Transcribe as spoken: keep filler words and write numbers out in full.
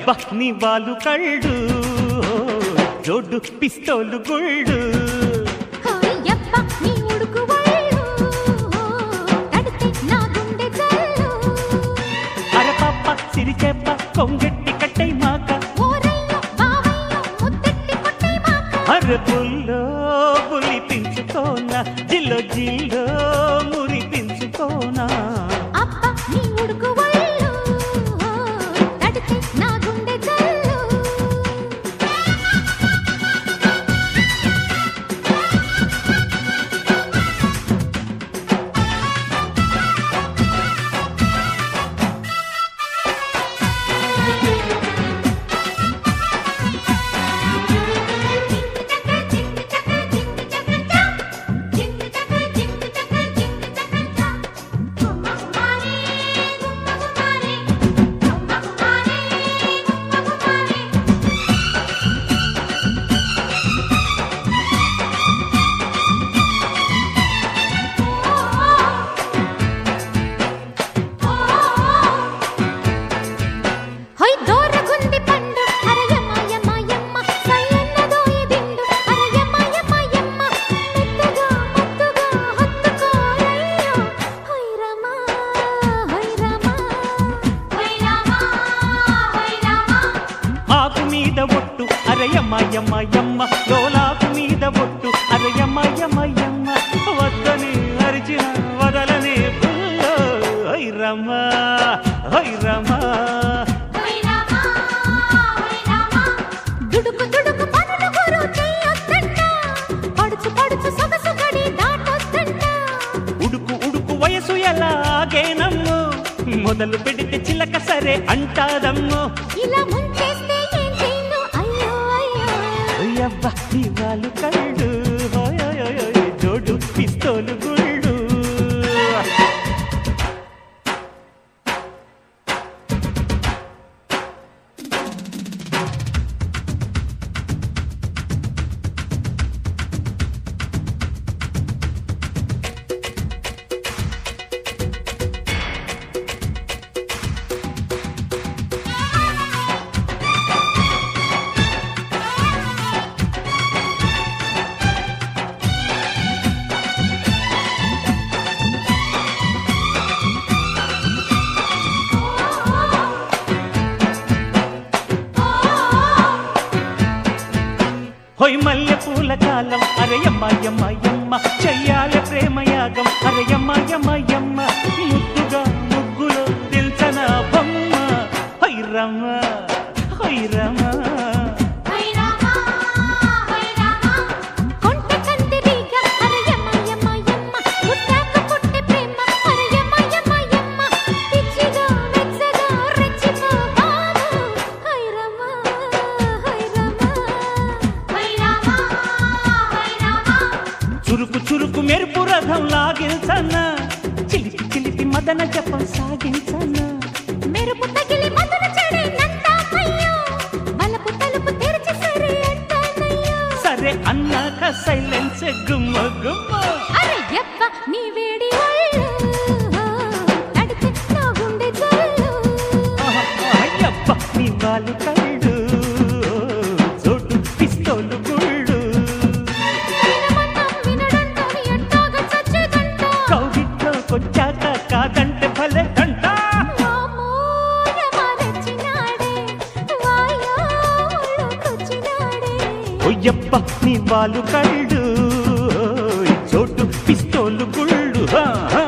ఓయబ్బ నీ వాలు కళ్ళు జోడు పిస్తోలు గుళ్ళు ఓయబ్బ నీ ఉడుకు వళ్ళు తడితే నా గుండె జల్లు అరపప్ప సిరిచెప్ప కొంగెట్టి కట్టై మాక ఓరయ్యో బావయ్యో ముద్దెట్టి కొట్టై మాక అరపుల్లో పులి పించుకోనా జిల్లో జిల్లో మురి పించుకోనా అబ్బ నీ ఉడుకు వళ్ళు తడితే నా గుండె జల్లు హై దోరగుంది పండు అరయమయమయమ్మ సయ్యన్నదోయి దిండు అరయమయమయమ్మ మెత్తగా ముద్దుగా హత్తుకోరయ్యో హై రమా హై రమా హై రమా హై రమా ఆకు మీద ఒట్టు అరయమయమయమ్మ లోలాకు మీద ఒట్టు అరయమయమయమ్మ వద్దని అరిచిన వదలని పుల్లో హై రమా హై రమా హై రమా హై రమా దుడుకు దుడుకు పనులు గురు చెయ్యొద్దంట పడుచు పడుచు సొగసు గడి దాటొద్దంట ఉడుకు ఉడుకు వయసు ఎలాగేనమ్ము మొదలు పెడితే చిలక సరే అంటాదమ్ము ఇలా ముంచేస్తే ఏం చేయను అయ్యో అయ్యో అయ్యవ్వ నీ వాళ్ళు కళ్ళు హోయోయోయ్ జోడు పిస్తోలు గుళ్ళు హొయ్ మల్లె పూల కాలం అరయమ్మయమ్మయమ్మ చెయ్యాలి ప్రేమయాగం అరయమ్మయమ్మయమ్మ ముద్దుగా ముగ్గులో దిల్చన బొమ్మ హై రమ హై రమ హై రమా హై రమా కొంటె కందిరీగ అరయమయమయమ్మ పుట్టాక పుట్టె ప్రేమ అరయమయమయమ్మ పిచ్చిగా వెచ్చగా రెచ్చిపో బాబు హై రమా హై రమా హై రమా హై రమా చురుకు చురుకు మెరుపు రథం లాగించన్న చిలిపి చిలిపి మదన జపం సాగించన్న మెరుపు తగిలి మధుర చెడే నందామయ్యో మలపు తలుపు తెరిచి సరే అంటానయ్యో సరే అన్నాక సైలెన్స్ గుమ్మ గుమ్మ అరే యబ్బ నీ వేడి ఒళ్ళు తడితే నా గుండె జల్లు అయ్యప్ప నీ వాళ్ళు కళ్ళు జోడు పిస్తోలు గుళ్ళు వినమన్నా వినడంటాని ఎట్టాగా చచ్చేదంట కౌగిట్లో కొచ్చాక కాదంటే భలే దంట మామూల మారచ్చినాడే వాయో ఒళ్ళొకొచ్చినాడే ఒయ్యప్ప నీ వాళ్ళు కళ్ళు జోడు పిస్తోలు గుళ్ళు హా, హా.